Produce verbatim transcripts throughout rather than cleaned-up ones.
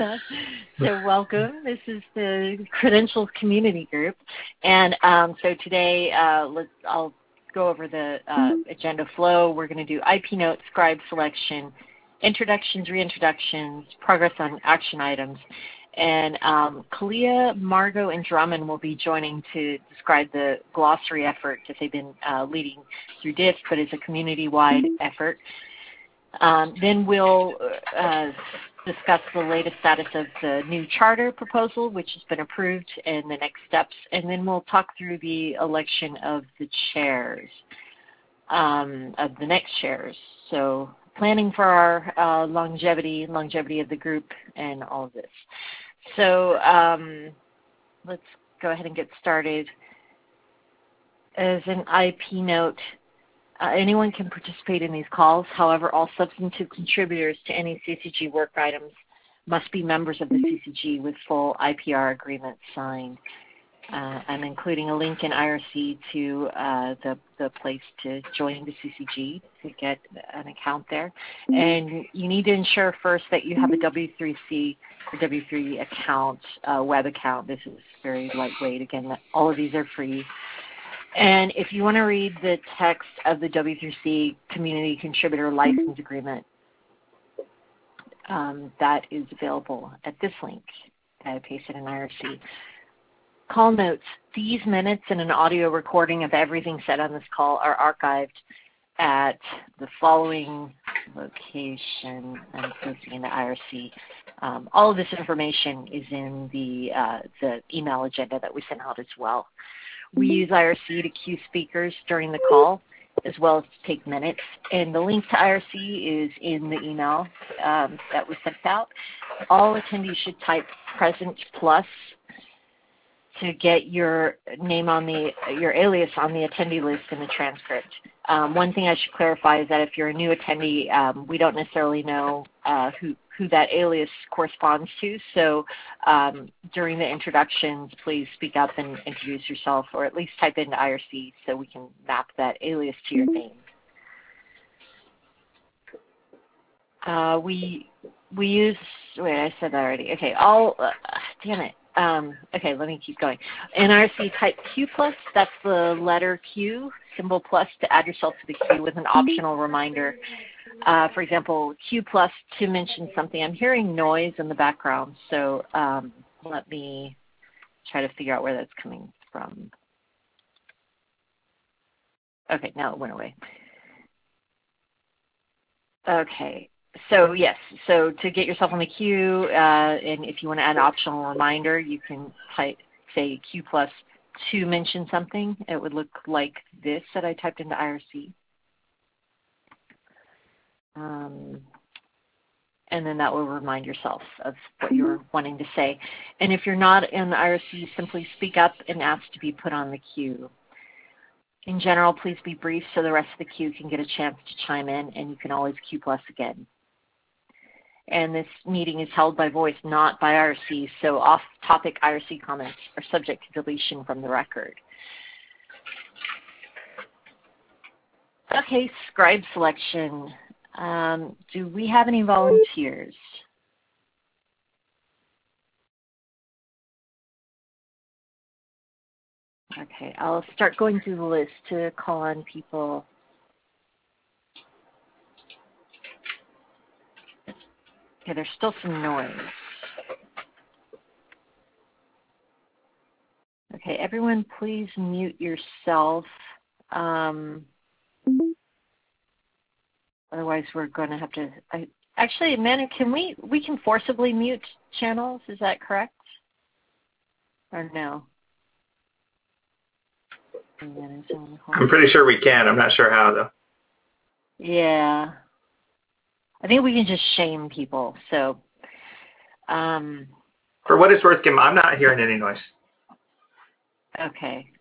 So welcome. This is the Credentials Community Group. And um, so today uh, let's, I'll go over the uh, agenda flow. We're going to do I P notes, scribe selection, introductions, reintroductions, progress on action items. And um, Kalia, Margot, and Drummond will be joining to describe the glossary effort that they've been uh, leading through D I F, but it's a community-wide effort. Um, then we'll uh, discuss the latest status of the new charter proposal, which has been approved, and the next steps. And then we'll talk through the election of the chairs, um, of the next chairs. So planning for our uh, longevity, longevity of the group, and all of this. So um, let's go ahead and get started. As an I P note, uh, anyone can participate in these calls. However, all substantive contributors to any C C G work items must be members of the C C G with full I P R agreements signed. Uh, I'm including a link in I R C to uh, the, the place to join the C C G to get an account there. And you need to ensure first that you have a W three C or W three account, uh, web account. This is very lightweight. Again, all of these are free. And if you want to read the text of the W three C Community Contributor License Agreement, um, that is available at this link. I pasted in I R C. Call notes. These minutes and an audio recording of everything said on this call are archived at the following location. I'm posting in the I R C. Um, all of this information is in the, uh, the email agenda that we sent out as well. We use I R C to queue speakers during the call as well as to take minutes. And the link to I R C is in the email um, that we sent out. All attendees should type present plus to get your name on the, your alias on the attendee list in the transcript. Um, one thing I should clarify is that if you're a new attendee, um, we don't necessarily know uh, who, who that alias corresponds to. So um, during the introductions, please speak up and introduce yourself, or at least type into I R C so we can map that alias to your name. Uh, we, we use, wait, I said that already. Okay, I'll, uh, damn it. Um, okay, let me keep going. In I R C, type Q plus, that's the letter Q, symbol plus, to add yourself to the queue with an optional reminder. Uh, for example, Q plus to mention something. I'm hearing noise in the background, so um, let me try to figure out where that's coming from. Okay, now it went away. Okay. So yes, so to get yourself on the queue, uh, and if you want to add an optional reminder, you can type, say Q plus to mention something. It would look like this that I typed into I R C. Um, and then that will remind yourself of what you're wanting to say. And if you're not in I R C, simply speak up and ask to be put on the queue. In general, please be brief so the rest of the queue can get a chance to chime in, and you can always Q plus again. And this meeting is held by voice, not by I R C, so off-topic I R C comments are subject to deletion from the record. Okay, scribe selection. Um, do we have any volunteers? Okay, I'll start going through the list to call on people. Okay, there's still some noise. Okay, everyone please mute yourself. Um, otherwise we're going to have to, I, actually, Amanda, can we, we can forcibly mute channels, is that correct? Or no? I'm pretty sure we can. I'm not sure how, though. Yeah. I think we can just shame people. So, um, for what it's worth, Kim, I'm not hearing any noise. Okay.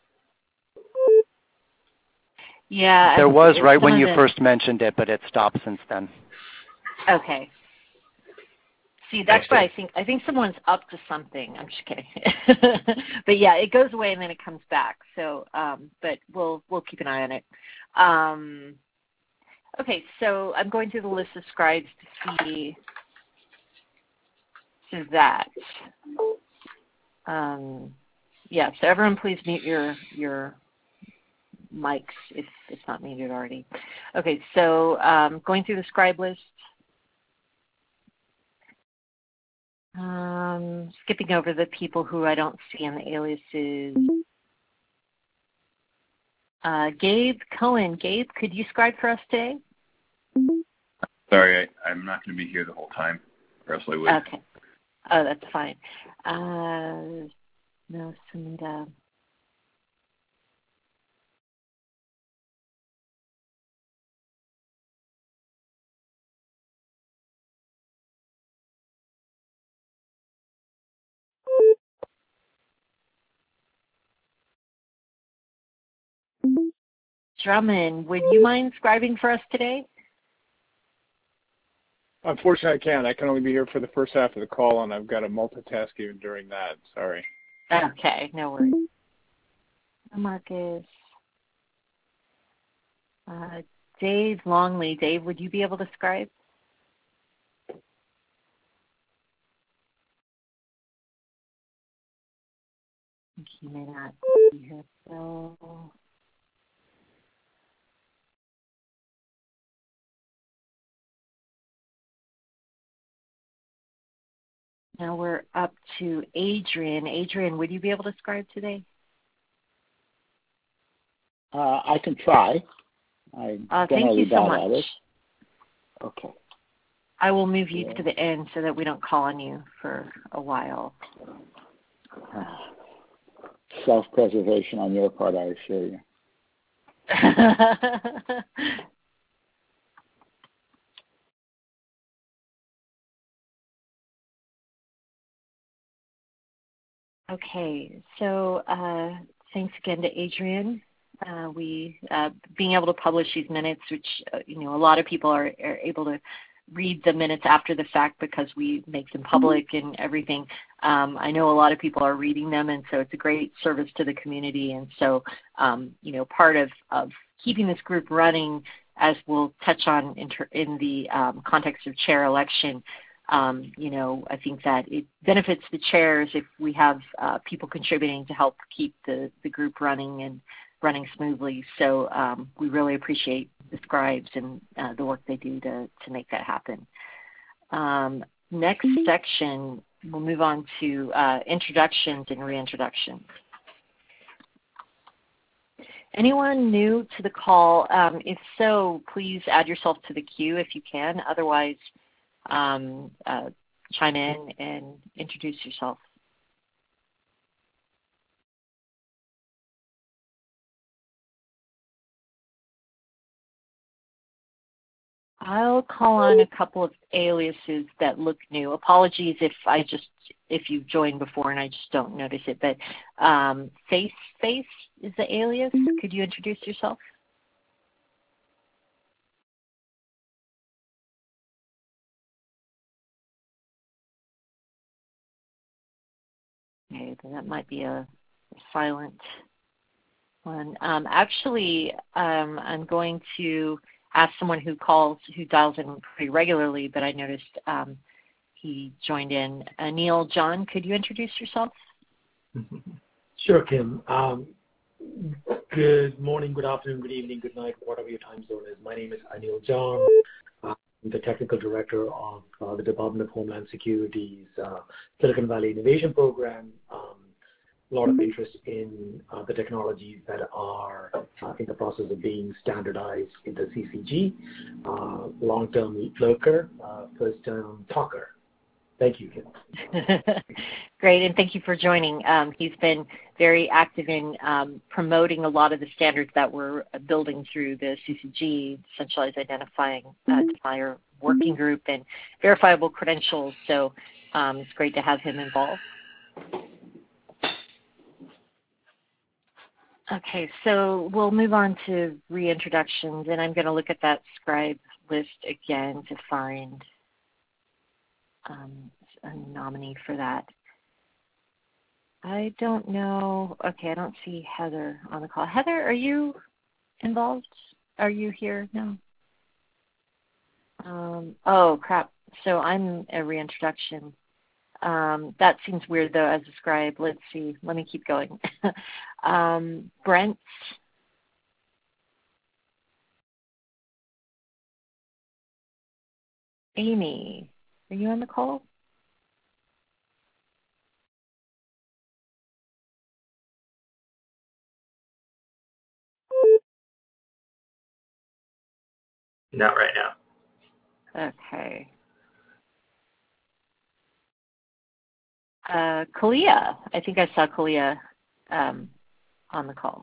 Yeah. There was right when you the... first mentioned it, but it stopped since then. Okay. See, that's what I think. I think someone's up to something. I'm just kidding. But yeah, it goes away and then it comes back. So, um, but we'll we'll keep an eye on it. Um, okay, so I'm going through the list of scribes to see to that, um, yeah, so everyone please mute your, your mics if it's not muted already. Okay, so um, going through the scribe list, um, skipping over the people who I don't see in the aliases. Uh, Gabe Cohen. Gabe, could you scribe for us today? Sorry, I, I'm not going to be here the whole time. Or else I would. Okay. Oh, that's fine. Uh, no, Sumita. Drummond, would you mind scribing for us today? Unfortunately, I can't. I can only be here for the first half of the call, and I've got to multitask even during that. Sorry. Okay, no worries. Marcus. Uh, Dave Longley. Dave, would you be able to scribe? He may not be here, so... Now we're up to Adrian. Adrian, would you be able to scribe today? Uh, I can try. I'm uh, generally thank you so bad much. at it. Okay. I will move you yeah. to the end so that we don't call on you for a while. Uh, self-preservation on your part, I assure you. Okay, so uh, thanks again to Adrian. Uh, we uh, being able to publish these minutes, which uh, you know a lot of people are, are able to read the minutes after the fact because we make them public and everything. Um, I know a lot of people are reading them, and so it's a great service to the community. And so, um, you know, part of, of keeping this group running, as we'll touch on in, ter- in the um, context of chair election. Um, you know, I think that it benefits the chairs if we have uh, people contributing to help keep the, the group running and running smoothly. So um, we really appreciate the scribes and uh, the work they do to, to make that happen. Um, next section, we'll move on to uh, introductions and reintroductions. Anyone new to the call? Um, if so, please add yourself to the queue if you can. Otherwise, Um, uh, chime in and introduce yourself. I'll call on a couple of aliases that look new. Apologies if I just if you've joined before and I just don't notice it. But um, Face Face is the alias. Could you introduce yourself? Okay, then that might be a silent one. Um, actually, um, I'm going to ask someone who calls, who dials in pretty regularly, but I noticed um, he joined in. Uh, Neil John, could you introduce yourself? Sure, Kim. Um, good morning, good afternoon, good evening, good night, whatever your time zone is. My name is Anil John. I'm the Technical Director of uh, the Department of Homeland Security's uh, Silicon Valley Innovation Program. Um, a lot of interest in uh, the technologies that are uh, in the process of being standardized in the C C G. Uh, long-term lurker, uh, first-term talker. Thank you, Kim. Great, and thank you for joining. Um, he's been very active in um, promoting a lot of the standards that we're building through the C C G, Centralized Identifying uh, Supplier Working Group, and verifiable credentials. So um, it's great to have him involved. Okay, so we'll move on to reintroductions, and I'm going to look at that scribe list again to find um, a nominee for that. I don't know. Okay, I don't see Heather on the call. Heather, are you involved? Are you here? No. Um, oh, crap. So I'm a reintroduction. Um, that seems weird, though, as a scribe. Let's see. Let me keep going. um, Brent. Amy, are you on the call? Not right now. Okay. Uh, Kalia. I think I saw Kalia um, on the call.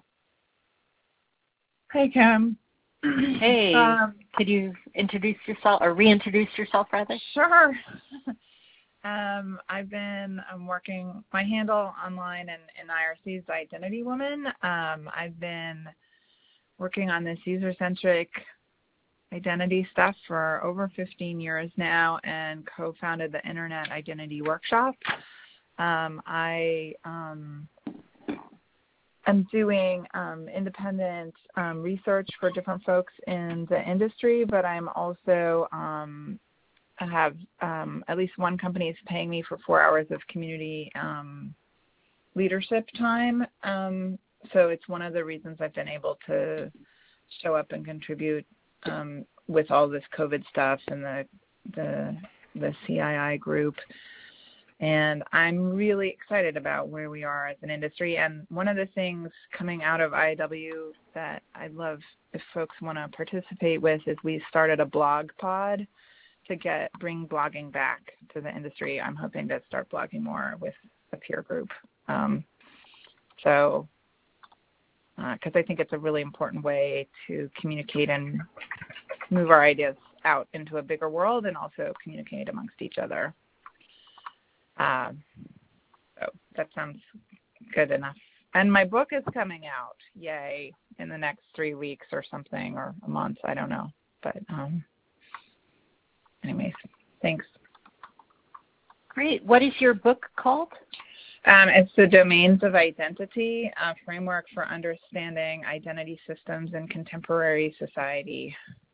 Hey, Kim. Hey. Um, could you introduce yourself, or reintroduce yourself, rather? Sure. um, I've been I'm working, my handle online in, in I R C is Identity Woman. Um, I've been working on this user-centric identity stuff for over fifteen years now and co-founded the Internet Identity Workshop. Um, I um, am doing um, independent um, research for different folks in the industry, but I'm also, um, I have um, at least one company is paying me for four hours of community um, leadership time. Um, so it's one of the reasons I've been able to show up and contribute um, with all this COVID stuff and the, the, the C I I group. And I'm really excited about where we are as an industry. And one of the things coming out of I W that I'd love if folks want to participate with is we started a blog pod to get bring blogging back to the industry. I'm hoping to start blogging more with a peer group. Um, so, because uh, I think it's a really important way to communicate and move our ideas out into a bigger world and also communicate amongst each other. Um, so that sounds good enough. And my book is coming out, yay, in the next three weeks or something, or a month, I don't know. But um, anyways, thanks. Great. What is your book called? Um, it's The Domains of Identity, a framework for understanding identity systems in contemporary society.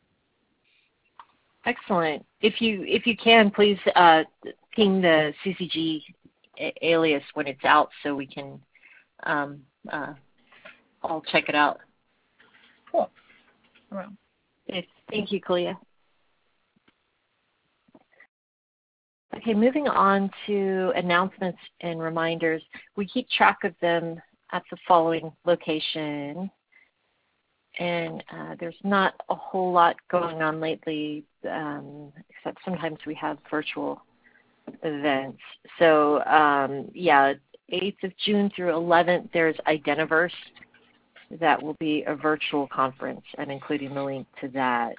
Excellent. If you if you can, please uh, ping the C C G alias when it's out so we can um, uh, all check it out. Cool. Well, okay, thank you, Kalia. Okay, moving on to announcements and reminders. We keep track of them at the following location. And uh, there's not a whole lot going on lately, um, except sometimes we have virtual events. So, um, yeah, eighth of June through eleventh, there's Identiverse. That will be a virtual conference. I'm including the link to that.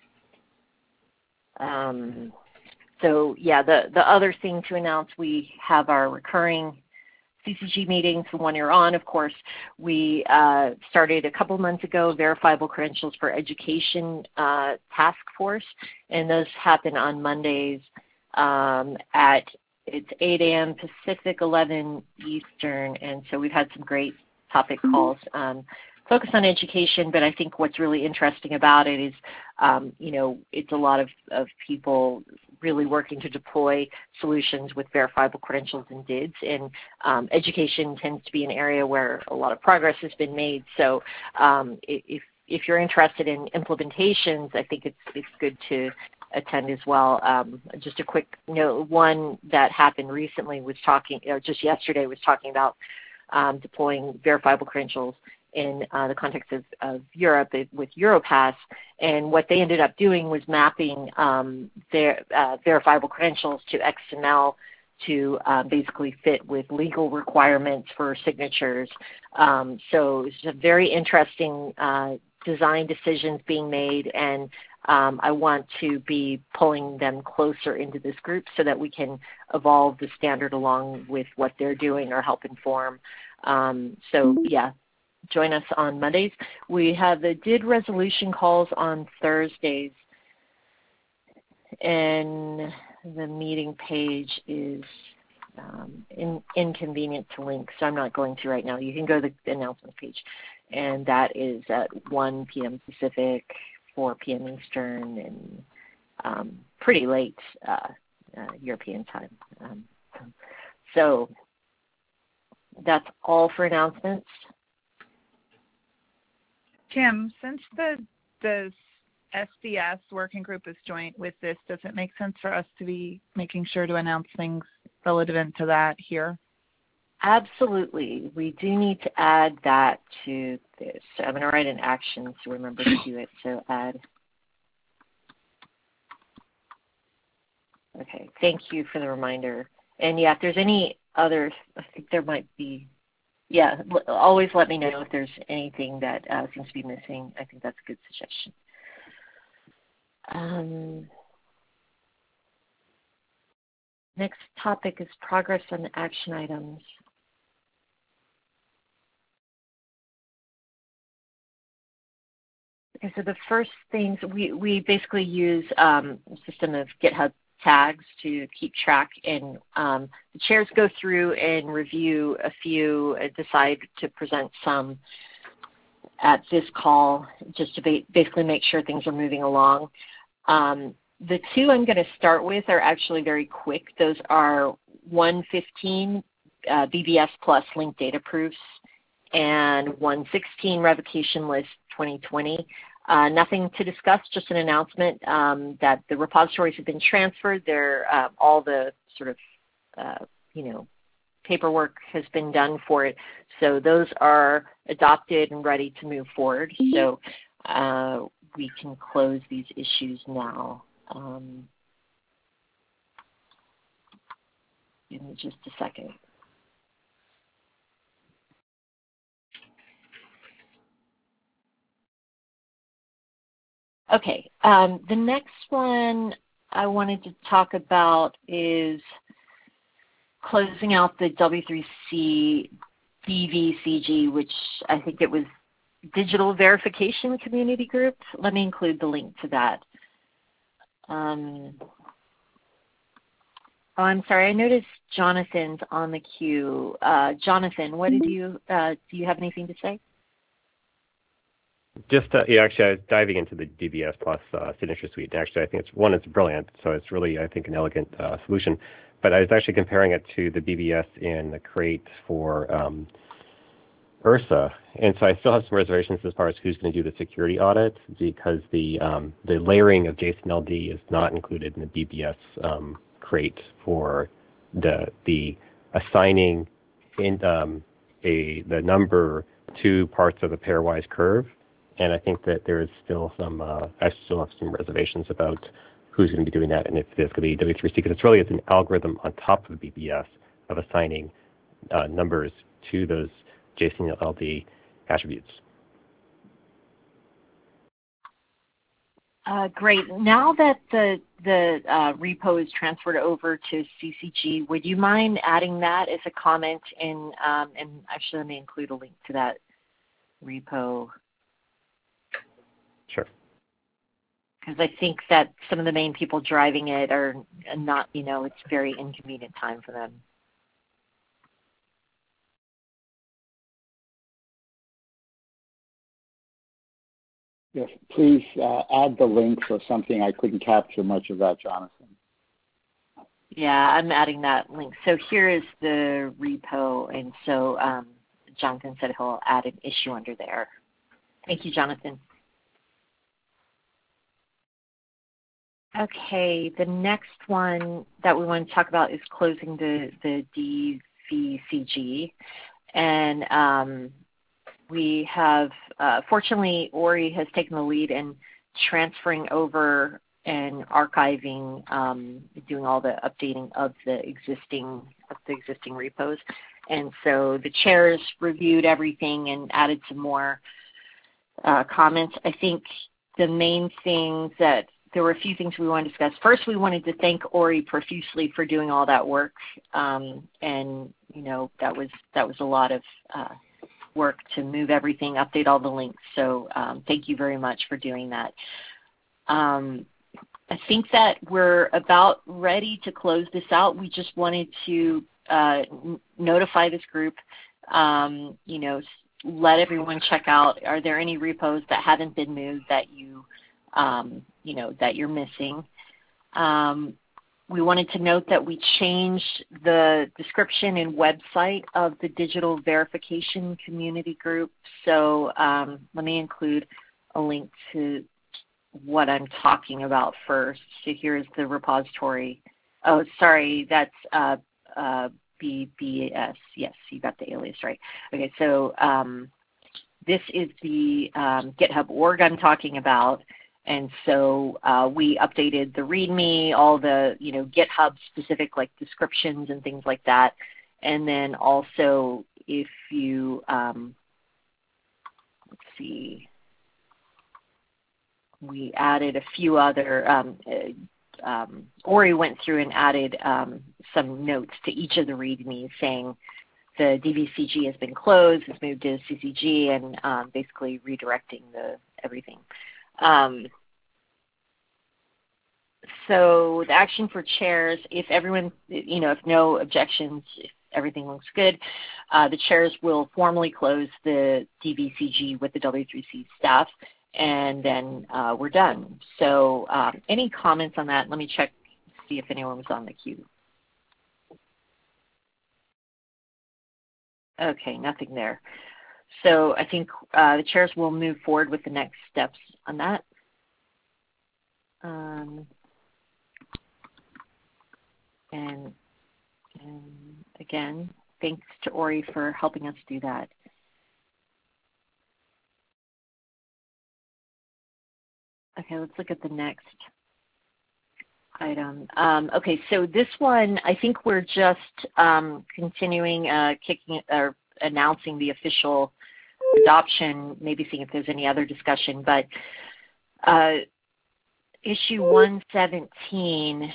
Um, so, yeah, the, the other thing to announce, we have our recurring C C G meetings, the one you're on, of course. We uh, started a couple months ago, Verifiable Credentials for Education uh, Task Force, and those happen on Mondays um, at, it's eight a.m. Pacific, eleven Eastern, and so we've had some great topic calls. Um, focused on education, but I think what's really interesting about it is, um, you know, it's a lot of, of people really working to deploy solutions with verifiable credentials and D I Ds. And um, education tends to be an area where a lot of progress has been made. So um, if, if you're interested in implementations, I think it's, it's good to attend as well. Um, just a quick note, one that happened recently was talking, or just yesterday was talking about um, deploying verifiable credentials in uh, the context of, of Europe with Europass, and what they ended up doing was mapping um, their uh, verifiable credentials to X M L to uh, basically fit with legal requirements for signatures. Um, so it's a very interesting uh, design decisions being made, and um, I want to be pulling them closer into this group so that we can evolve the standard along with what they're doing or help inform. Um, so yeah. Join us on Mondays. We have the D I D resolution calls on Thursdays, and the meeting page is um, in, inconvenient to link, so I'm not going to right now. You can go to the announcement page, and that is at one p.m. Pacific, four p.m. Eastern, and um, pretty late uh, uh, European time. Um, So that's all for announcements. Kim, since the the S D S working group is joint with this, does it make sense for us to be making sure to announce things relevant to that here? Absolutely. We do need to add that to this. So I'm going to write an action to remember to do it. So add. Okay. Thank you for the reminder. And yeah, if there's any other, I think there might be, yeah, always let me know if there's anything that uh, seems to be missing. I think that's a good suggestion. Um, next topic is progress on the action items. Okay, so the first things, we, we basically use um, a system of GitHub tags to keep track, and um, the chairs go through and review a few, uh, decide to present some at this call, just to ba basically make sure things are moving along. Um, the two I'm going to start with are actually very quick. Those are one fifteen uh, B B S plus linked data proofs and one sixteen revocation list twenty twenty. Uh, nothing to discuss, just an announcement um, that the repositories have been transferred. They're, uh, all the sort of, uh, you know, paperwork has been done for it. So those are adopted and ready to move forward. So uh, we can close these issues now. Um, give me just a second. Okay, um, the next one I wanted to talk about is closing out the W three C D V C G, which I think it was Digital Verification Community Group. Let me include the link to that. Um, oh, I'm sorry, I noticed Jonathan's on the queue. Uh, Jonathan, what did you, uh, do you have anything to say? Just uh, yeah, actually, I was diving into the D B S Plus uh, signature suite. And actually, I think it's one, it's brilliant. So it's really, I think, an elegant uh, solution. But I was actually comparing it to the B B S in the crate for um, Ursa, and so I still have some reservations as far as who's going to do the security audit, because the um, the layering of J S O N L D is not included in the B B S um, crate for the the assigning in um, a the number to parts of the pairwise curve. And I think that there is still some, uh, I still have some reservations about who's going to be doing that, and if there's going to be W three C, because it's really it's an algorithm on top of B B S of assigning uh, numbers to those J S O N L D attributes. Uh, great. Now that the the uh, repo is transferred over to C C G, would you mind adding that as a comment? In, um, and actually, let me include a link to that repo. Sure. Because I think that some of the main people driving it are not, you know, it's a very inconvenient time for them. Yes, please uh, add the link for something. I couldn't capture much of that, Jonathan. Yeah, I'm adding that link. So here is the repo, and so um, Jonathan said he'll add an issue under there. Thank you, Jonathan. Okay, the next one that we want to talk about is closing the, the D V C G. And um, we have, uh, fortunately, Ori has taken the lead in transferring over and archiving, um, doing all the updating of the existing, of the existing repos. And so the chairs reviewed everything and added some more uh, comments. I think the main things that there were a few things we wanted to discuss. First, we wanted to thank Ori profusely for doing all that work, um, and you know that was that was a lot of uh, work to move everything, update all the links. So um, thank you very much for doing that. Um, I think that we're about ready to close this out. We just wanted to uh, notify this group, um, you know, let everyone check out. Are there any repos that haven't been moved that you Um, you know, that you're missing? Um, we wanted to note that we changed the description and website of the digital verification community group. So um, let me include a link to what I'm talking about first. So here's the repository. Oh, sorry, that's uh, uh, B B S. Yes, you got the alias right. Okay, so um, this is the um, GitHub org I'm talking about. And so uh, we updated the README, all the, you know, GitHub specific like descriptions and things like that. And then also if you, um, let's see, we added a few other, um, uh, um, Ori went through and added um, some notes to each of the READMEs saying the D V C G has been closed, it's moved to C C G, and um, basically redirecting the everything. Um, so the action for chairs, if everyone, you know, if no objections, if everything looks good, uh, the chairs will formally close the D V C G with the W three C staff, and then uh, we're done. So um, any comments on that? Let me check, see if anyone was on the queue. Okay, nothing there. So I think uh, the chairs will move forward with the next steps on that. Um, and, and again, thanks to Ori for helping us do that. Okay, let's look at the next item. Um, okay, so this one, I think we're just um, continuing, uh, kicking, or announcing the official adoption, maybe seeing if there's any other discussion, but uh, issue one seventeen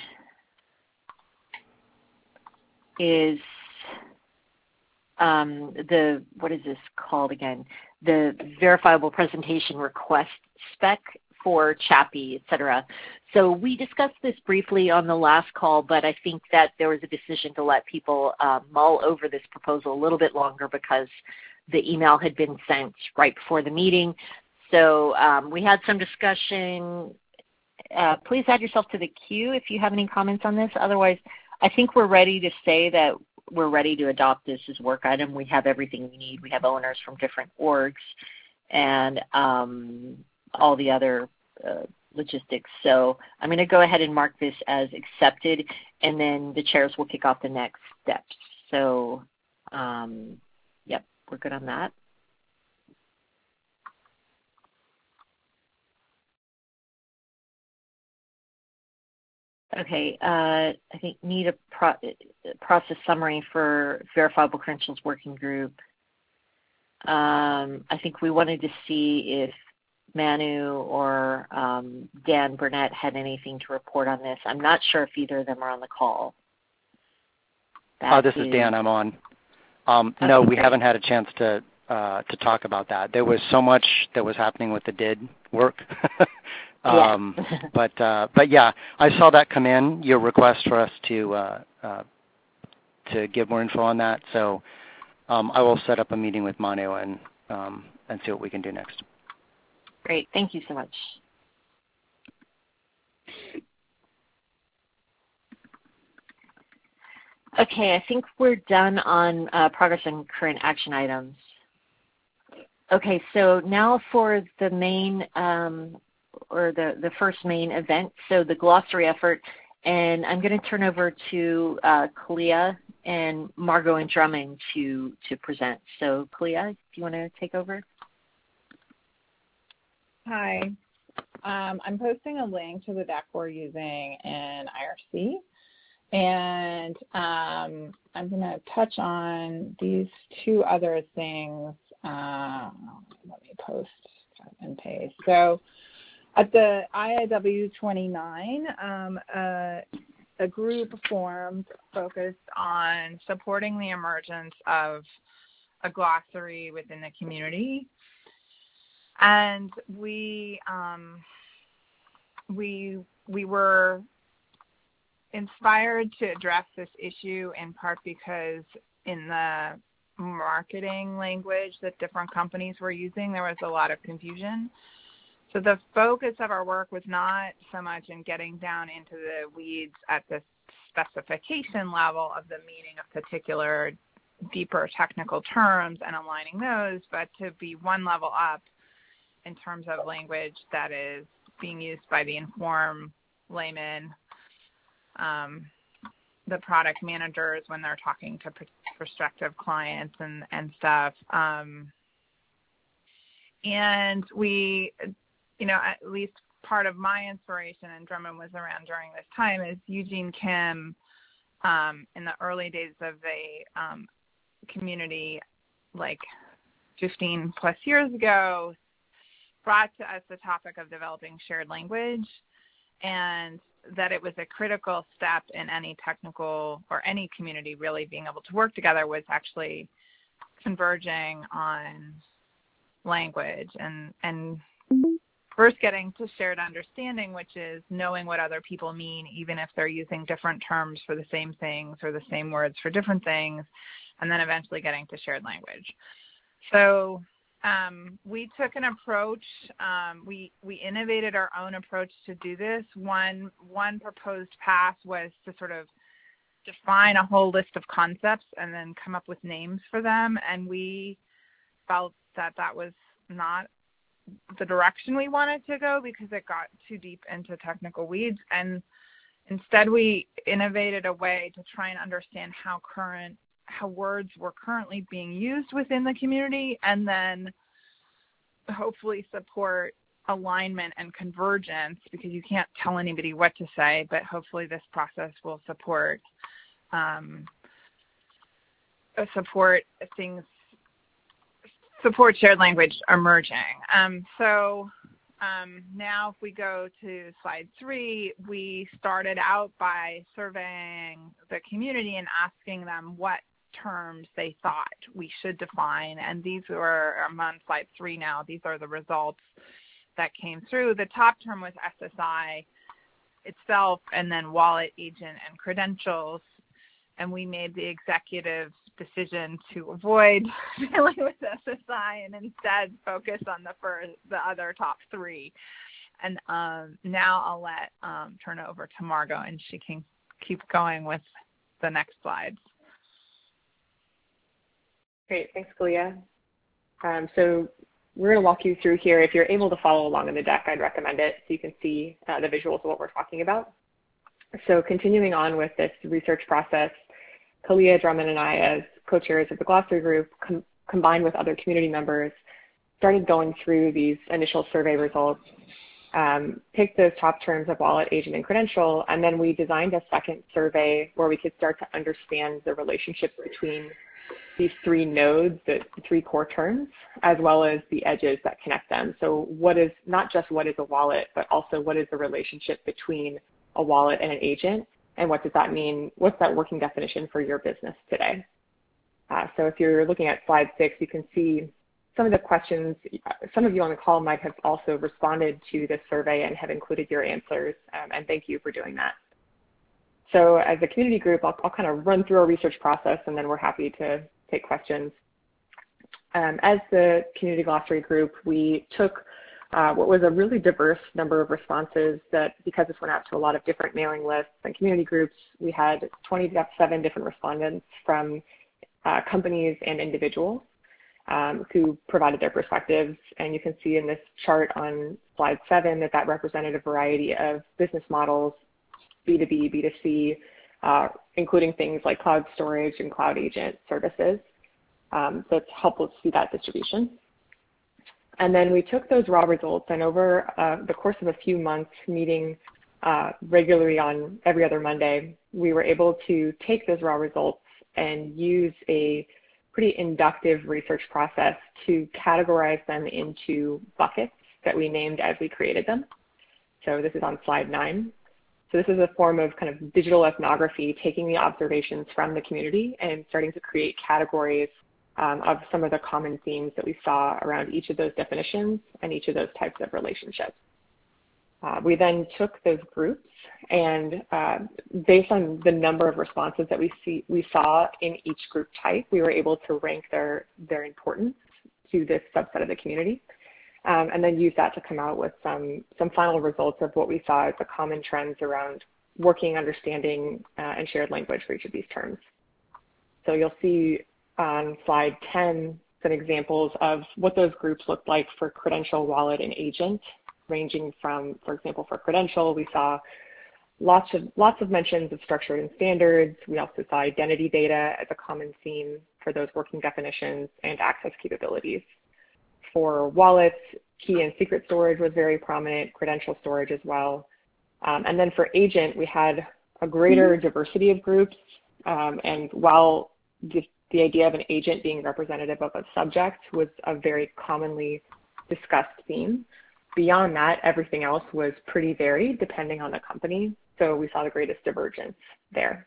is um, the, what is this called again? The verifiable presentation request spec for CHAPI, et cetera. So we discussed this briefly on the last call, but I think that there was a decision to let people uh, mull over this proposal a little bit longer because the email had been sent right before the meeting. So um, we had some discussion. Uh, please add yourself to the queue if you have any comments on this. Otherwise, I think we're ready to say that we're ready to adopt this as work item. We have everything we need. We have owners from different orgs and um, all the other uh, logistics. So I'm going to go ahead and mark this as accepted, and then the chairs will kick off the next steps. So, um, yep, we're good on that. Okay, uh, I think need a pro process summary for verifiable credentials working group. Um, I think we wanted to see if Manu or um, Dan Burnett had anything to report on this. I'm not sure if either of them are on the call. Oh, this is Dan. I'm on. Um, okay, no, we great. haven't had a chance to uh, to talk about that. There was so much that was happening with the D I D work. um, yeah. but uh, but yeah, I saw that come in. Your request for us to uh, uh, to give more info on that. So um, I will set up a meeting with Manu and um, and see what we can do next. Great. Thank you so much. Okay, I think we're done on uh, progress and current action items. Okay, so now for the main, um, or the, the first main event, so the glossary effort, and I'm going to turn over to uh, Kalia and Margot and Drummond to, to present. So Kalia, do you want to take over? Hi. Um, I'm posting a link to the deck we're using in I R C, and um, I'm going to touch on these two other things. Uh, let me post and paste. So at the I I W twenty-nine, um, uh, a group formed focused on supporting the emergence of a glossary within the community. And we um, we we were inspired to address this issue in part because in the marketing language that different companies were using, there was a lot of confusion. So the focus of our work was not so much in getting down into the weeds at the specification level of the meaning of particular deeper technical terms and aligning those, but to be one level up in terms of language that is being used by the informed layman, um, the product managers when they're talking to pr- prospective clients and, and stuff. Um, and we, you know, at least part of my inspiration, and Drummond was around during this time, is Eugene Kim, um, in the early days of the um, community, like fifteen plus years ago, brought to us the topic of developing shared language, and that it was a critical step in any technical or any community really being able to work together was actually converging on language and, and first getting to shared understanding, which is knowing what other people mean, even if they're using different terms for the same things or the same words for different things, and then eventually getting to shared language. So Um, we took an approach, um, we, we innovated our own approach to do this. One, one proposed path was to sort of define a whole list of concepts and then come up with names for them. And we felt that that was not the direction we wanted to go because it got too deep into technical weeds. And instead we innovated a way to try and understand how current how words were currently being used within the community, and then hopefully support alignment and convergence, because you can't tell anybody what to say, but hopefully this process will support um, support things, support shared language emerging. Um, so um, now if we go to slide three, we started out by surveying the community and asking them what terms they thought we should define, and these were, I'm on slide three now, these are the results that came through. The top term was S S I itself, and then wallet, agent, and credentials, and we made the executive decision to avoid dealing with S S I and instead focus on the first, the other top three. And um, now I'll let um, turn it over to Margot, and she can keep going with the next slides. Great, thanks, Kalia. Um, so we're going to walk you through here. If you're able to follow along in the deck, I'd recommend it so you can see uh, the visuals of what we're talking about. So continuing on with this research process, Kalia, Drummond, and I, as co-chairs of the Glossary Group, com combined with other community members, started going through these initial survey results, um, picked those top terms of wallet, agent, and credential, and then we designed a second survey where we could start to understand the relationship between these three nodes, the three core terms, as well as the edges that connect them. So what is, not just what is a wallet, but also what is the relationship between a wallet and an agent, and what does that mean? What's that working definition for your business today? Uh, so if you're looking at slide six, you can see some of the questions. Some of you on the call might have also responded to this survey and have included your answers, um, and thank you for doing that. So as a community group, I'll, I'll kind of run through our research process, and then we're happy to take questions. Um, as the community glossary group, we took uh, what was a really diverse number of responses that, because this went out to a lot of different mailing lists and community groups, we had twenty-seven different respondents from uh, companies and individuals um, who provided their perspectives. And you can see in this chart on slide seven that that represented a variety of business models, B two B, B two C, uh, including things like cloud storage and cloud agent services. Um, so it's helpful to see that distribution. And then we took those raw results, and over uh, the course of a few months, meeting uh, regularly on every other Monday, we were able to take those raw results and use a pretty inductive research process to categorize them into buckets that we named as we created them. So this is on slide nine. So this is a form of kind of digital ethnography, taking the observations from the community and starting to create categories um, of some of the common themes that we saw around each of those definitions and each of those types of relationships. Uh, we then took those groups, and uh, based on the number of responses that we see we saw in each group type, we were able to rank their, their importance to this subset of the community. Um, and then use that to come out with some, some final results of what we saw as the common trends around working understanding uh, and shared language for each of these terms. So you'll see on slide ten some examples of what those groups looked like for credential, wallet, and agent, ranging from, for example, for credential, we saw lots of, lots of mentions of structured and standards. We also saw identity data as a common theme for those working definitions and access capabilities. For wallets, key and secret storage was very prominent, credential storage as well. Um, and then for agent, we had a greater diversity of groups. Um, and while the, the idea of an agent being representative of a subject was a very commonly discussed theme, beyond that, everything else was pretty varied depending on the company. So we saw the greatest divergence there.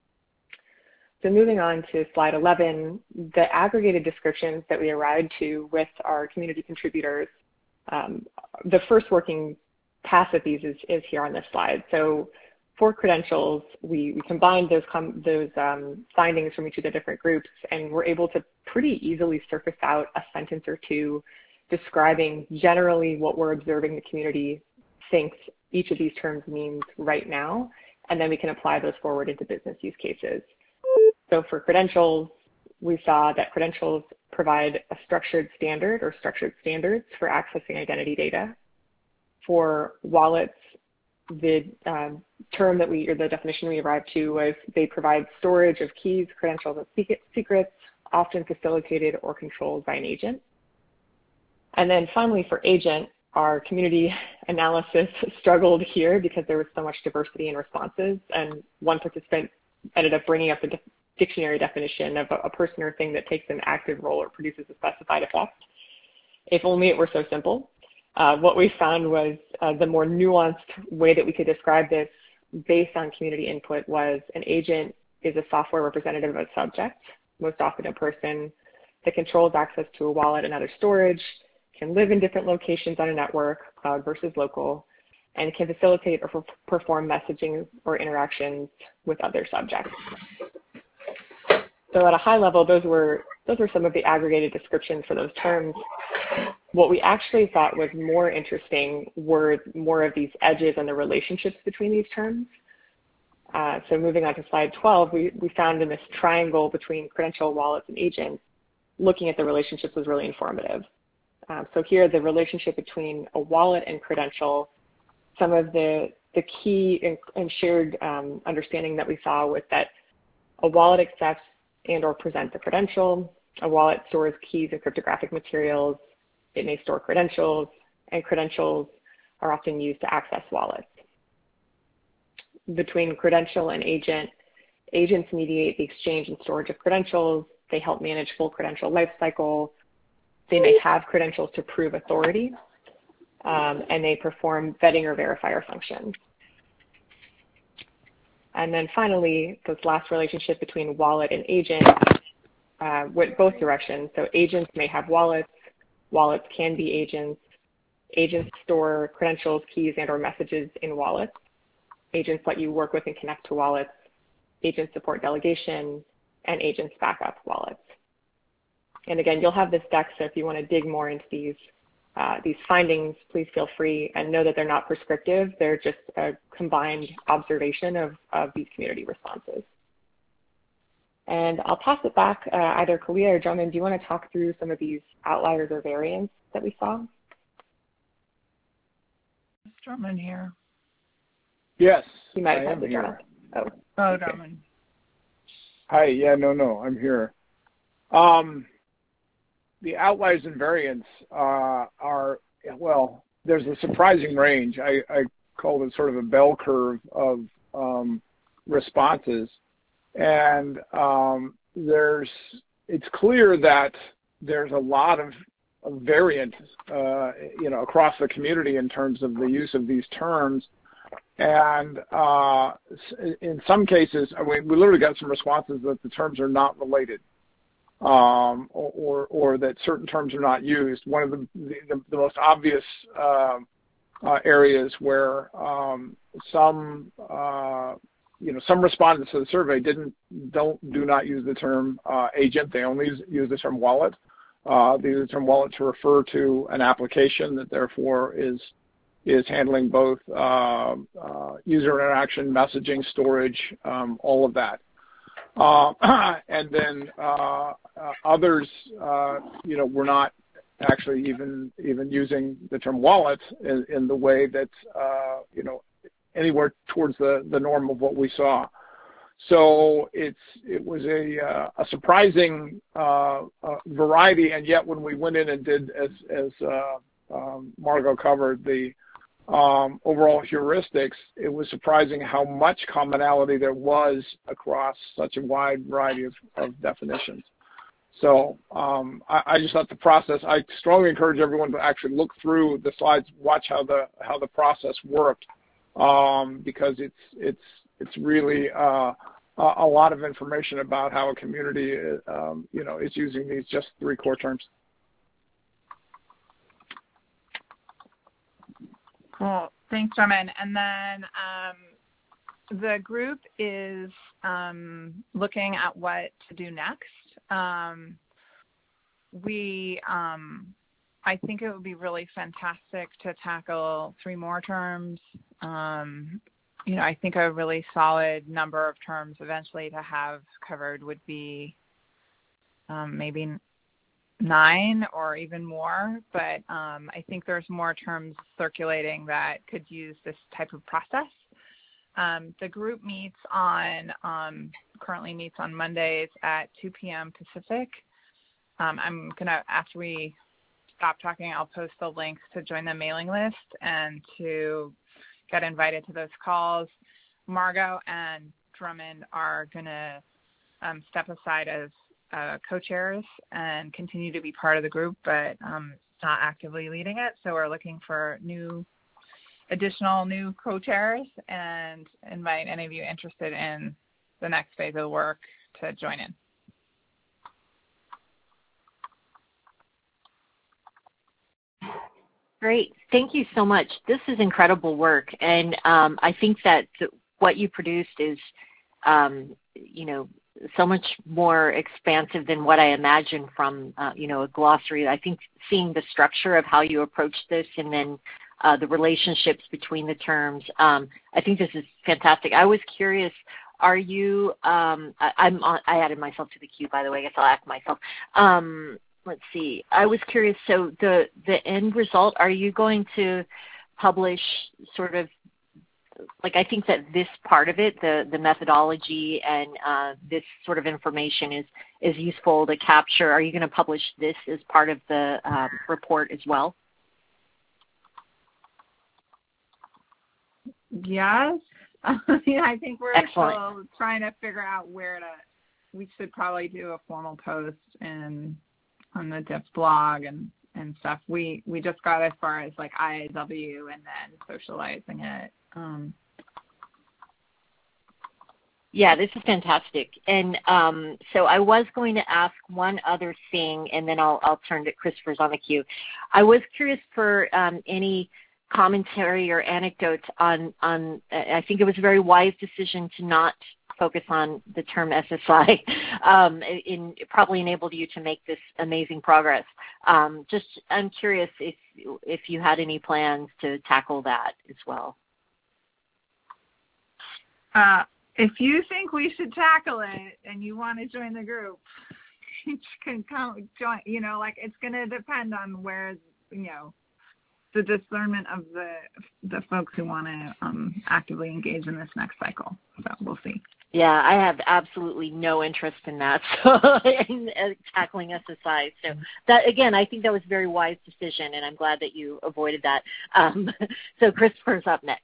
So moving on to slide eleven, the aggregated descriptions that we arrived to with our community contributors, um, the first working pass of these is, is here on this slide. So for credentials, we, we combined those, com those um, findings from each of the different groups, and we're able to pretty easily surface out a sentence or two describing generally what we're observing the community thinks each of these terms means right now, and then we can apply those forward into business use cases. So for credentials, we saw that credentials provide a structured standard or structured standards for accessing identity data. For wallets, the um, term that we, or the definition we arrived to was they provide storage of keys, credentials, and secrets, often facilitated or controlled by an agent. And then finally for agent, our community analysis struggled here because there was so much diversity in responses, and one participant ended up bringing up the de dictionary definition of a, a person or thing that takes an active role or produces a specified effect. If only it were so simple. Uh, what we found was uh, the more nuanced way that we could describe this based on community input was an agent is a software representative of a subject, most often a person that controls access to a wallet and other storage, can live in different locations on a network, cloud versus local, and can facilitate or perform messaging or interactions with other subjects. So at a high level, those were, those were some of the aggregated descriptions for those terms. What we actually thought was more interesting were more of these edges and the relationships between these terms. Uh, so moving on to slide twelve, we, we found in this triangle between credential, wallets, and agents, looking at the relationships was really informative. Um, so here, the relationship between a wallet and credential, some of the, the key and, and shared um, understanding that we saw was that a wallet accepts and or presents a credential. A wallet stores keys and cryptographic materials. It may store credentials, and credentials are often used to access wallets. Between credential and agent, agents mediate the exchange and storage of credentials. They help manage full credential lifecycle. They may have credentials to prove authority, um, and they perform vetting or verifier functions. And then finally, this last relationship between wallet and agent uh, went both directions. So agents may have wallets. Wallets can be agents. Agents store credentials, keys, and or messages in wallets. Agents let you work with and connect to wallets. Agents support delegation, and agents back up wallets. And again, you'll have this deck, so if you want to dig more into these, uh, these findings, please feel free, and know that they're not prescriptive. They're just a combined observation of, of these community responses. And I'll pass it back, uh, either Kalia or Drummond, do you want to talk through some of these outliers or variants that we saw? Is Drummond here? Yes, you might have I had am the here. Oh, oh okay. Drummond. Hi, yeah, no, no, I'm here. Um, the outliers and variants uh, are, well, there's a surprising range. I, I call it sort of a bell curve of um, responses. And um, there's, it's clear that there's a lot of, of variant, uh, you know, across the community in terms of the use of these terms. And uh, in some cases, I mean, we literally got some responses that the terms are not related, um, or, or, or that certain terms are not used. One of the, the, the most obvious uh, uh, areas where um, some, uh, you know, some respondents to the survey didn't, don't, do not use the term uh, agent. They only use, use the term wallet. Uh, they use the term wallet to refer to an application that therefore is is handling both uh, uh, user interaction, messaging, storage, um, all of that. Uh, and then uh, uh, others, uh, you know, were not actually even even using the term wallet in, in the way that, uh, you know, anywhere towards the, the norm of what we saw. So it's it was a uh, a surprising uh, uh, variety, and yet when we went in and did, as as uh, um, Margot covered, the um, overall heuristics, it was surprising how much commonality there was across such a wide variety of, of definitions. So um, I, I just thought the process. I strongly encourage everyone to actually look through the slides, watch how the how the process worked, um, because it's it's it's really uh, a lot of information about how a community, um, you know, is using these just three core terms. Cool. Thanks, Drummond. And then um, the group is um, looking at what to do next. Um, we, um, I think it would be really fantastic to tackle three more terms. Um, you know, I think a really solid number of terms eventually to have covered would be um, maybe nine or even more, but um, I think there's more terms circulating that could use this type of process. Um, the group meets on, um, currently meets on Mondays at two p.m. Pacific. Um, I'm going to, after we stop talking, I'll post the links to join the mailing list and to get invited to those calls. Margot and Drummond are going to um, step aside as uh, co-chairs and continue to be part of the group, but um, not actively leading it. So we're looking for new, additional new co-chairs and invite any of you interested in the next phase of the work to join in. Great. Thank you so much. This is incredible work. And um, I think that what you produced is, um, you know, so much more expansive than what I imagined from, uh, you know, a glossary. I think seeing the structure of how you approach this and then uh, the relationships between the terms, um, I think this is fantastic. I was curious, are you, um, I, I'm on, I added myself to the queue, by the way. I guess I'll ask myself. Um, let's see. I was curious, so the, the end result, are you going to publish sort of, like, I think that this part of it, the, the methodology and uh, this sort of information is, is useful to capture. Are you going to publish this as part of the um, report as well? Yes. Yeah, I think we're Excellent. still trying to figure out where to, we should probably do a formal post in, on the D I P S blog and, and stuff. We, we just got as far as like I A W and then socializing it. Um, yeah, this is fantastic. And um, so I was going to ask one other thing, and then I'll, I'll turn to Christopher's on the queue. I was curious for um, any commentary or anecdotes on, on, I think it was a very wise decision to not focus on the term S S I. Um, in, probably enabled you to make this amazing progress. Um, just, I'm curious if, if you had any plans to tackle that as well. Uh, if you think we should tackle it and you want to join the group, you can come join. You know, like it's going to depend on where, you know, the discernment of the the folks who want to um, actively engage in this next cycle. So we'll see. Yeah, I have absolutely no interest in that, so in uh, tackling S S I. So that, again, I think that was a very wise decision, and I'm glad that you avoided that. Um, so Christopher's up next.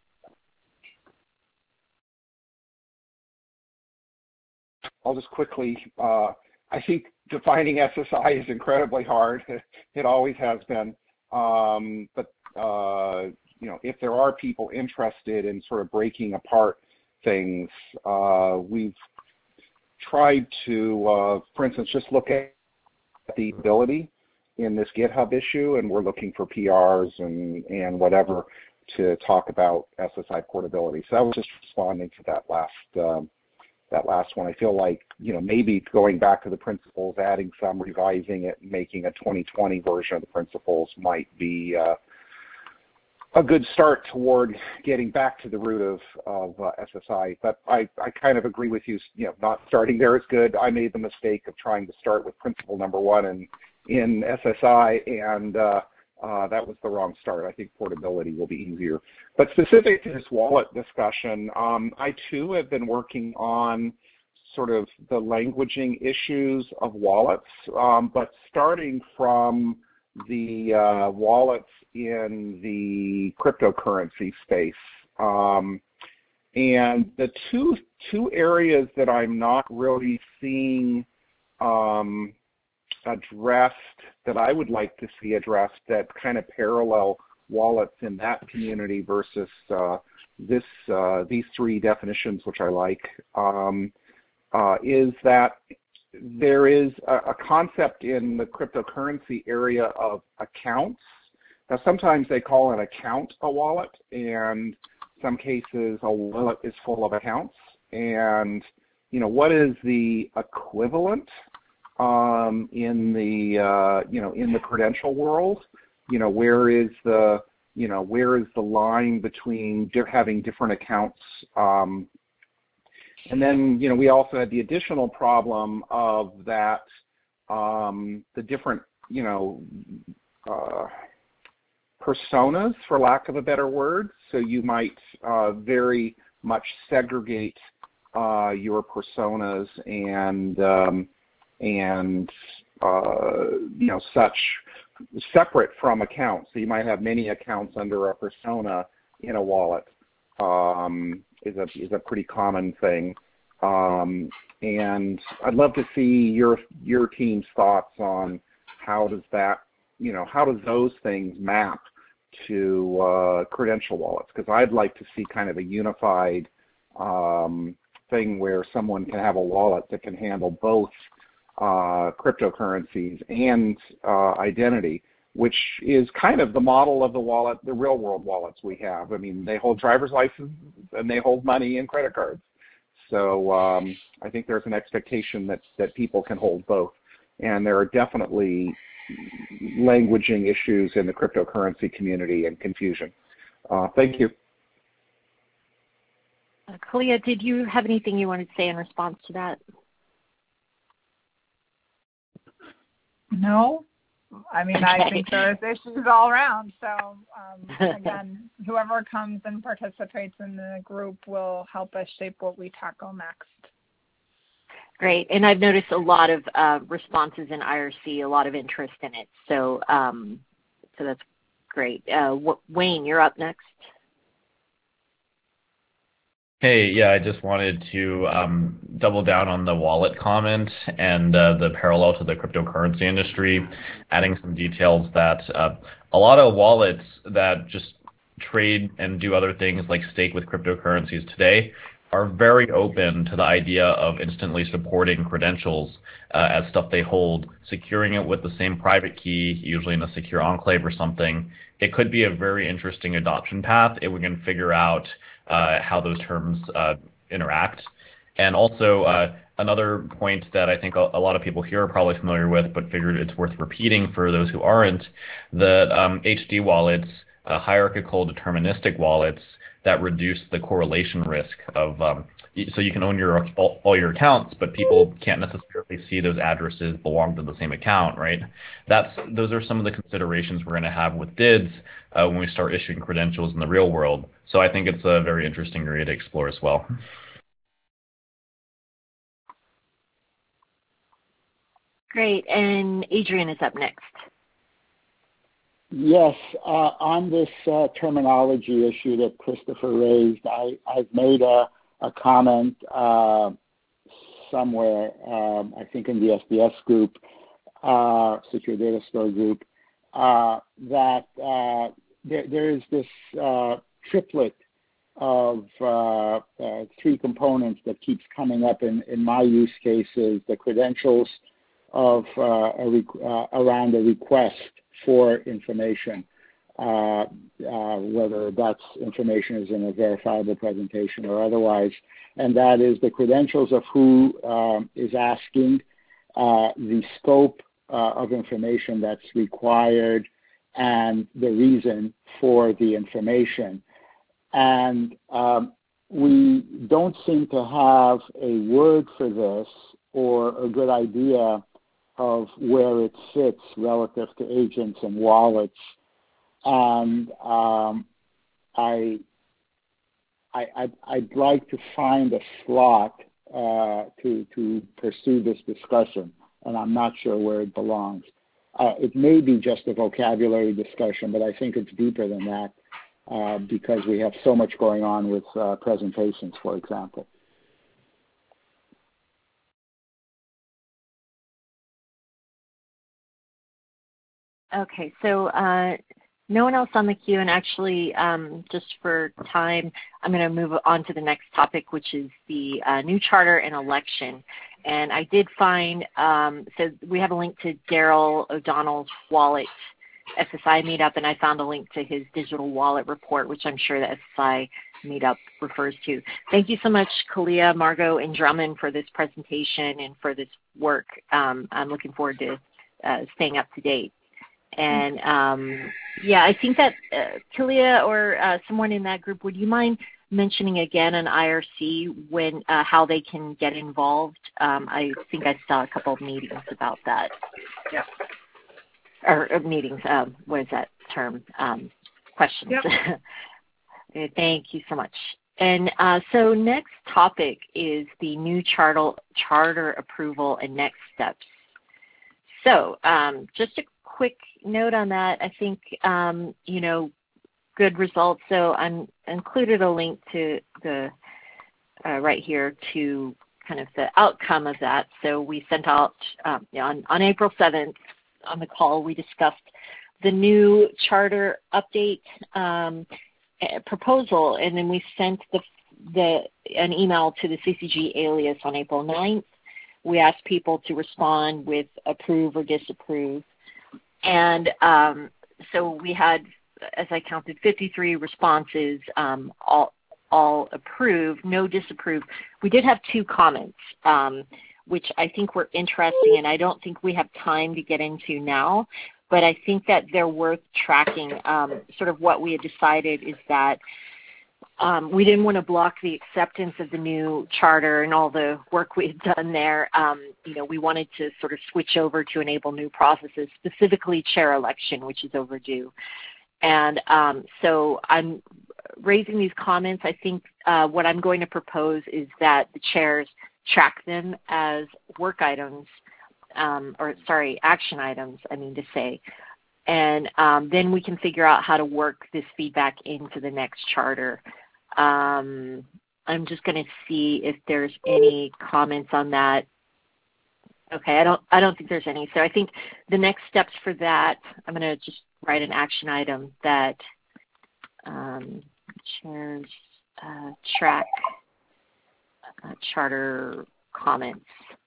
I'll just quickly, uh, I think defining S S I is incredibly hard. It always has been. Um, but, uh, you know, if there are people interested in sort of breaking apart things, uh, we've tried to, uh, for instance, just look at the ability in this GitHub issue, and we're looking for P Rs and, and whatever to talk about S S I portability. So I was just responding to that last um, that last one. I feel like, you know, maybe going back to the principles, adding some, revising it, making a twenty twenty version of the principles might be uh, a good start toward getting back to the root of, of uh, S S I. But I, I kind of agree with you, you know, not starting there is good. I made the mistake of trying to start with principle number one in, in S S I, and uh, uh, that was the wrong start. I think portability will be easier. But specific to this wallet discussion, um, I too have been working on sort of the languaging issues of wallets, um, but starting from the uh, wallets in the cryptocurrency space. Um, and the two two areas that I'm not really seeing um, addressed that I would like to see addressed that kind of parallel wallets in that community versus uh, this uh, these three definitions, which I like, um, uh, is that there is a, a concept in the cryptocurrency area of accounts. Now, sometimes they call an account a wallet, and some cases a wallet is full of accounts. And, you know, what is the equivalent um, in the, uh, you know, in the credential world? You know, where is the, you know, where is the line between di- having different accounts? Um, And then, you know, we also had the additional problem of that um, the different, you know, uh, personas, for lack of a better word. So you might uh, very much segregate uh, your personas and um, and uh, you know such separate from accounts. So you might have many accounts under a persona in a wallet. Um, is a is a pretty common thing, um, and I'd love to see your your team's thoughts on how does that you know how does those things map to uh, credential wallets, because I'd like to see kind of a unified um, thing where someone can have a wallet that can handle both uh, cryptocurrencies and uh, identity, which is kind of the model of the wallet, the real world wallets we have. I mean, they hold driver's license and they hold money and credit cards. So um, I think there's an expectation that, that people can hold both. And there are definitely languaging issues in the cryptocurrency community and confusion. Uh, thank you. Uh, Kalia, did you have anything you wanted to say in response to that? No. I mean, okay. I think there's issues all around. So, um, again, whoever comes and participates in the group will help us shape what we tackle next. Great. And I've noticed a lot of uh, responses in I R C, a lot of interest in it. So, um, so that's great. Uh, Wayne, you're up next. Hey, yeah, I just wanted to um, double down on the wallet comment and uh, the parallel to the cryptocurrency industry, adding some details that uh, a lot of wallets that just trade and do other things like stake with cryptocurrencies today are very open to the idea of instantly supporting credentials uh, as stuff they hold, securing it with the same private key, usually in a secure enclave or something. It could be a very interesting adoption path if we can figure out uh, how those terms uh, interact. And also uh, another point that I think a, a lot of people here are probably familiar with, but figured it's worth repeating for those who aren't, the um, H D wallets, uh, hierarchical deterministic wallets, that reduce the correlation risk of, um, so you can own your all, all your accounts, but people can't necessarily see those addresses belong to the same account, right? That's those are some of the considerations we're going to have with D I Ds uh, when we start issuing credentials in the real world. So I think it's a very interesting area to explore as well. Great, and Adrian is up next. Yes, uh, on this uh, terminology issue that Christopher raised, I, I've made a, a comment uh, somewhere, um, I think in the S D S group, uh, Secure Data Store group, uh, that uh, there, there is this uh, triplet of uh, uh, three components that keeps coming up in, in my use cases: the credentials of uh, a, uh, around a request for information, uh, uh, whether that's information is in a verifiable presentation or otherwise, and that is the credentials of who um, is asking, uh, the scope uh, of information that's required, and the reason for the information. And um, we don't seem to have a word for this or a good idea of where it sits relative to agents and wallets. And um, I, I, I'd, I'd like to find a slot uh, to, to pursue this discussion, and I'm not sure where it belongs. Uh, it may be just a vocabulary discussion, but I think it's deeper than that uh, because we have so much going on with uh, presentations, for example. Okay, so uh, no one else on the queue, and actually, um, just for time, I'm going to move on to the next topic, which is the uh, new charter and election. And I did find, um, so we have a link to Daryl O'Donnell's wallet S S I meetup, and I found a link to his digital wallet report, which I'm sure the S S I meetup refers to. Thank you so much, Kalia, Margot, and Drummond for this presentation and for this work. Um, I'm looking forward to uh, staying up to date. And um, yeah, I think that uh, Kalia or uh, someone in that group, would you mind mentioning again on I R C when uh, how they can get involved? Um, I think I saw a couple of meetings about that. Yeah. Or uh, meetings. Um, what is that term? Um, questions. Yep. Thank you so much. And uh, so next topic is the new charter charter approval and next steps. So um, just a quick note on that. I think um, you know. Good results. So I included a link to the uh, right here to kind of the outcome of that. So we sent out um, on, on April seventh on the call, we discussed the new charter update um, proposal, and then we sent the, the an email to the C C G alias on April ninth. We asked people to respond with approve or disapprove. And um, so we had, as I counted, fifty-three responses, um, all, all approve, no disapprove. We did have two comments, um, which I think were interesting, and I don't think we have time to get into now, but I think that they're worth tracking. Um, sort of what we had decided is that um, we didn't want to block the acceptance of the new charter and all the work we had done there. Um, you know, we wanted to sort of switch over to enable new processes, specifically chair election, which is overdue. And um, so I'm raising these comments. I think uh, what I'm going to propose is that the chairs track them as work items, um, or sorry, action items, I mean to say. And um, then we can figure out how to work this feedback into the next charter. Um, I'm just going to see if there's any comments on that. Okay, I don't, I don't think there's any. So I think the next steps for that, I'm going to just write an action item that um, chairs uh, track uh, charter comments,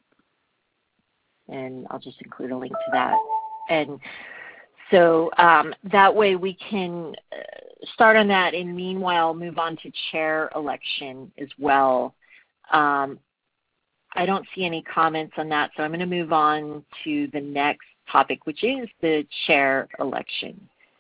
and I'll just include a link to that. And so um, that way we can start on that, and meanwhile move on to chair election as well. Um, I don't see any comments on that, so I'm going to move on to the next topic, which is the chair election.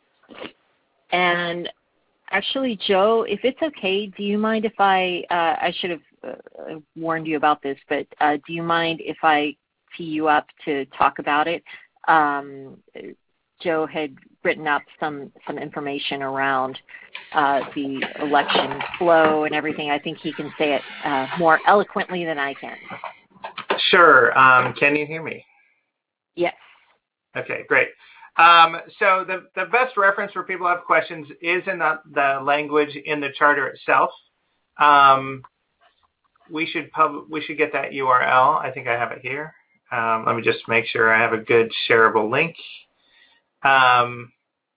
And actually, Joe, if it's okay, do you mind if I, uh, I should have uh, warned you about this, but uh, do you mind if I tee you up to talk about it? Um, Joe had written up some, some information around uh, the election flow and everything. I think he can say it uh, more eloquently than I can. Sure. Um, can you hear me? Yes. Okay, great. Um, so the, the best reference for people who have questions is in the, the language in the charter itself. Um, we should pub we should get that U R L. I think I have it here. Um, let me just make sure I have a good shareable link. Um,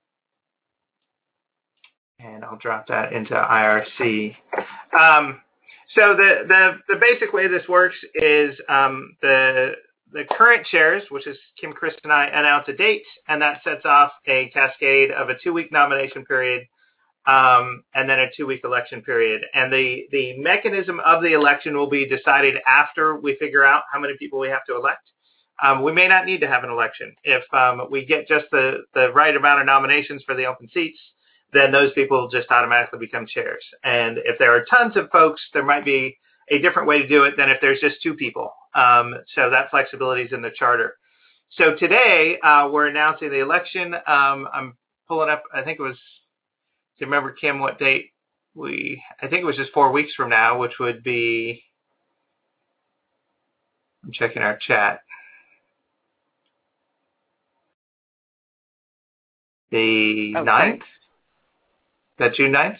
and I'll drop that into I R C. Um, so the, the, the basic way this works is um, the, the current chairs, which is Kim, Chris, and I, announce a date, and that sets off a cascade of a two-week nomination period um, and then a two-week election period. And the, the mechanism of the election will be decided after we figure out how many people we have to elect. um, we may not need to have an election. If um, we get just the, the right amount of nominations for the open seats, then those people just automatically become chairs. And if there are tons of folks, there might be a different way to do it than if there's just two people. Um, so that flexibility is in the charter. So today, uh, we're announcing the election. Um, I'm pulling up, I think it was, do you remember, Kim, what date we, I think it was just four weeks from now, which would be, I'm checking our chat. The okay. ninth? That June ninth?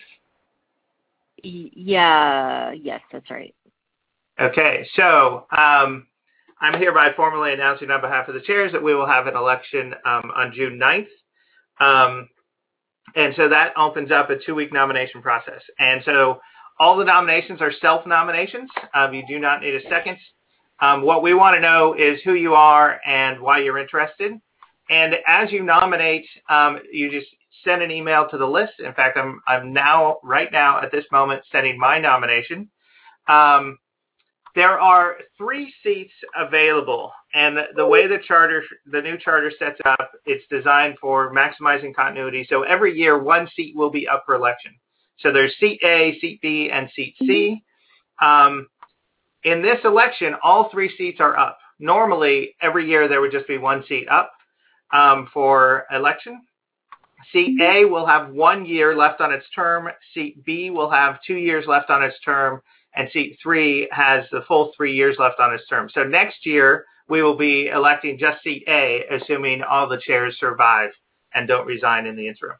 Yeah, yes, that's right. Okay, so um, I'm hereby formally announcing on behalf of the chairs that we will have an election um, on June ninth. Um, and so that opens up a two-week nomination process. And so all the nominations are self-nominations. Um, you do not need a second. Um, what we want to know is who you are and why you're interested. And as you nominate, um, you just send an email to the list. In fact, I'm, I'm now, right now, at this moment, sending my nomination. Um, there are three seats available, and the way the charter, the new charter sets up, it's designed for maximizing continuity. So every year, one seat will be up for election. So there's seat A, seat B, and seat C. Um, in this election, all three seats are up. Normally, every year there would just be one seat up um, for election. Seat A will have one year left on its term. Seat B will have two years left on its term. And seat three has the full three years left on its term. So next year, we will be electing just seat A, assuming all the chairs survive and don't resign in the interim.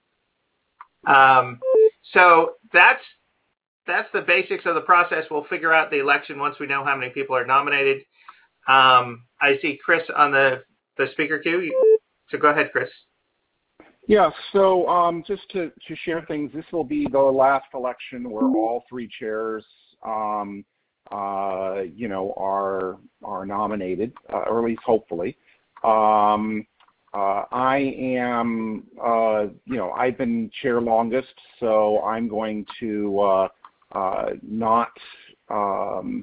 Um, so that's that's the basics of the process. We'll figure out the election once we know how many people are nominated. Um, I see Chris on the, the speaker queue. So go ahead, Chris. Yeah, so um, just to, to share things, this will be the last election where all three chairs, um, uh, you know, are are nominated, uh, or at least hopefully. Um, uh, I am, uh, you know, I've been chair longest, so I'm going to uh, uh, not um,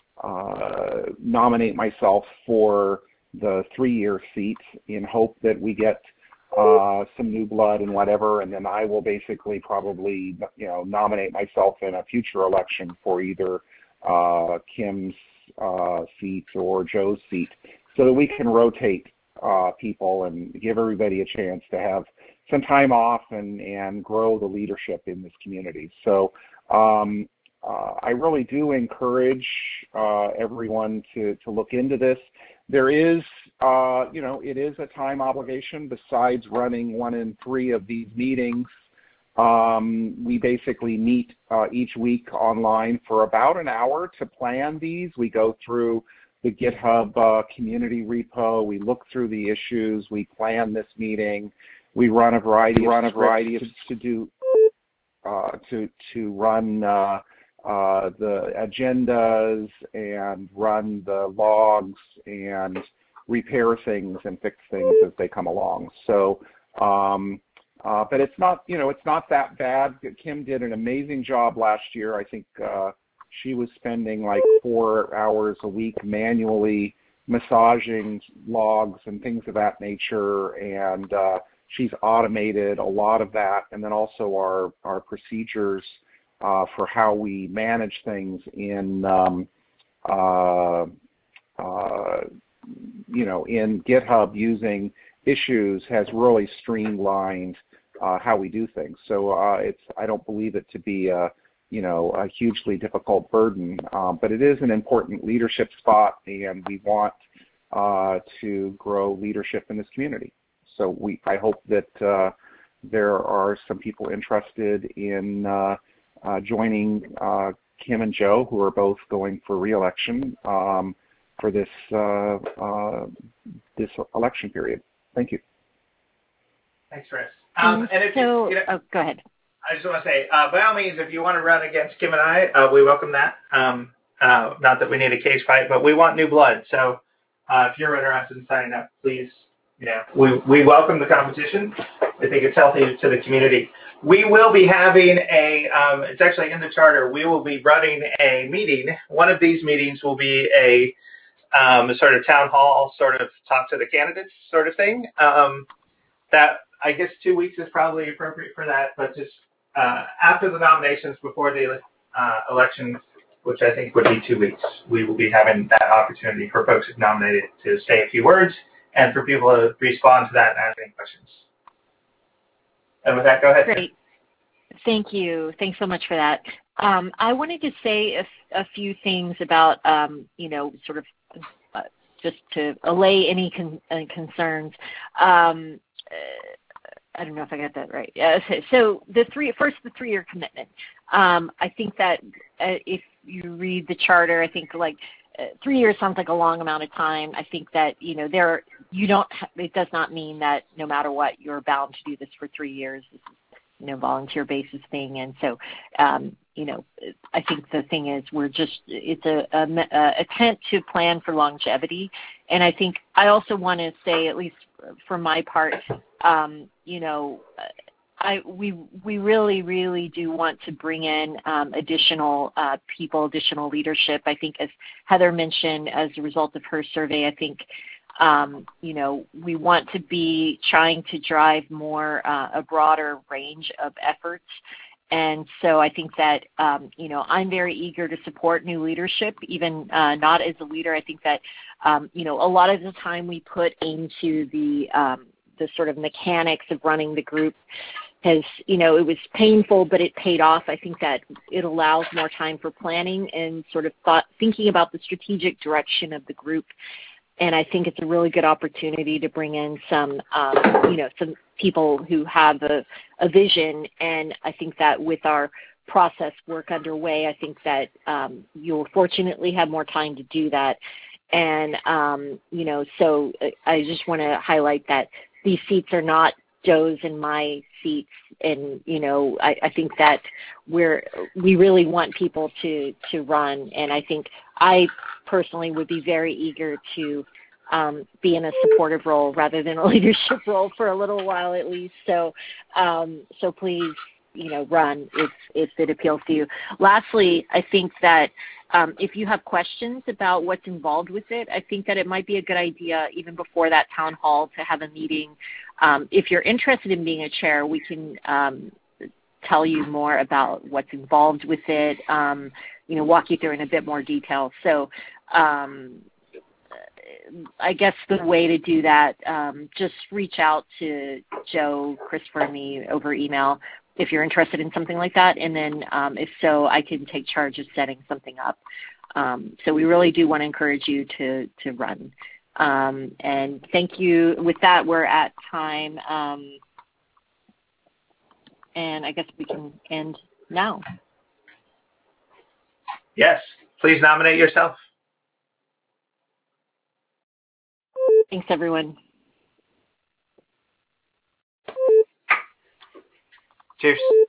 uh, nominate myself for the three-year seat in hope that we get Uh, some new blood and whatever, and then I will basically probably, you know, nominate myself in a future election for either uh, Kim's uh, seat or Joe's seat, so that we can rotate uh, people and give everybody a chance to have some time off and, and grow the leadership in this community. So um, uh, I really do encourage uh, everyone to, to look into this. There is, uh, you know, it is a time obligation besides running one in three of these meetings. Um, we basically meet uh, each week online for about an hour to plan these. We go through the GitHub uh, community repo. We look through the issues. We plan this meeting. We run a variety, run a variety of to, to do uh, to to run. Uh, Uh, the agendas and run the logs and repair things and fix things as they come along. So, um, uh, but it's not, you know, it's not that bad. Kim did an amazing job last year. I think uh, she was spending like four hours a week manually massaging logs and things of that nature, and uh, she's automated a lot of that. And then also our, our procedures Uh, for how we manage things in, um, uh, uh, you know, in GitHub using issues has really streamlined uh, how we do things. So uh, it's, I don't believe it to be a, you know, a hugely difficult burden, um, but it is an important leadership spot, and we want uh, to grow leadership in this community. So we, I hope that uh, there are some people interested in uh, Uh, joining uh, Kim and Joe, who are both going for re-election um, for this uh, uh, this election period. Thank you. Thanks, Chris. Um, and if so, you, you know, oh, go ahead. I just want to say, uh, by all means, if you want to run against Kim and I, uh, we welcome that. Um, uh, not that we need a cage fight, but we want new blood. So uh, if you're interested in signing up, please, you know, we, we welcome the competition. I think it's healthy to the community. We will be having a, um, it's actually in the charter, we will be running a meeting. One of these meetings will be a um, a sort of town hall, sort of talk to the candidates sort of thing. Um, that I guess two weeks is probably appropriate for that, but just uh, after the nominations, before the uh, election, which I think would be two weeks, we will be having that opportunity for folks who've nominated to say a few words and for people to respond to that and ask any questions. And with that, go ahead. Great. Thank you. Thanks so much for that. Um, I wanted to say a, a few things about, um, you know, sort of uh, just to allay any con- uh, concerns. Um, uh, I don't know if I got that right. Uh, so the three, first, the three-year commitment. Um, I think that uh, if you read the charter, I think like uh, three years sounds like a long amount of time. I think that, you know, there you don't. Ha- it does not mean that no matter what, you're bound to do this for three years. This is, you know, volunteer basis thing. And so, um, you know, I think the thing is we're just, it's a, a, a attempt to plan for longevity. And I think I also want to say, at least for my part, um, you know, I, we, we really, really do want to bring in um, additional uh, people, additional leadership. I think as Heather mentioned, as a result of her survey, I think Um, you know, we want to be trying to drive more, uh, a broader range of efforts. And so I think that, um, you know, I'm very eager to support new leadership, even uh, not as a leader. I think that, um, you know, a lot of the time we put into the, um, the sort of mechanics of running the group has, you know, it was painful, but it paid off. I think that it allows more time for planning and sort of thought, thinking about the strategic direction of the group. And I think it's a really good opportunity to bring in some, um, you know, some people who have a, a vision. And I think that with our process work underway, I think that um, you'll fortunately have more time to do that. And, um, you know, so I just want to highlight that these seats are not Joe's and my seats. And, you know, I, I think that we're, we really want people to, to run. And I think I personally would be very eager to um, be in a supportive role rather than a leadership role for a little while at least. So, um, so please, you know, run if, if it appeals to you. Lastly, I think that um, if you have questions about what's involved with it, I think that it might be a good idea even before that town hall to have a meeting. Um, if you're interested in being a chair, we can um, tell you more about what's involved with it, um, you know, walk you through in a bit more detail. So um, I guess the way to do that, um, just reach out to Joe, Christopher, and me over email if you're interested in something like that. And then um, if so, I can take charge of setting something up. Um, so we really do want to encourage you to, to run. Um, and thank you. With that, we're at time. Um, and I guess we can end now. Yes, please nominate yourself. Thanks, everyone. Cheers.